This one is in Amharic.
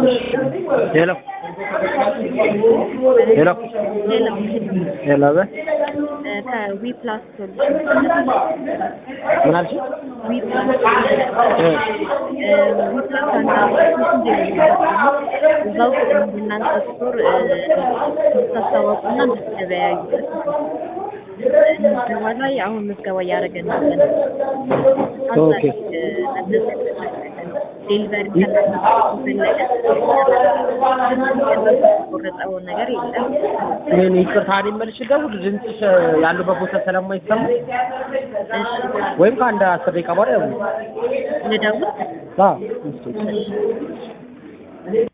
Hello. Hello. Hello. ከዊ ፕላስ ሶሉሽን ምን አልሽ? ዊ ፕላስ አንድ አፕሊኬሽን እዛው እናንተ ስቶር ታስተዋውቁና እንድትገበያዩበት ምዝገባ ላይ አሁን ምዝገባ እያደረገን ነው። ኦኬ ዴሊቨሪ ቆረጠው ነገር የለም። ምን ይቅርታ መልሽ ደውል ድምፅሽ ያለበት ቦታ ስለማይሰማ ወይም ከአንድ 10 ደቂቃ በኋላ ልደውል? አዎ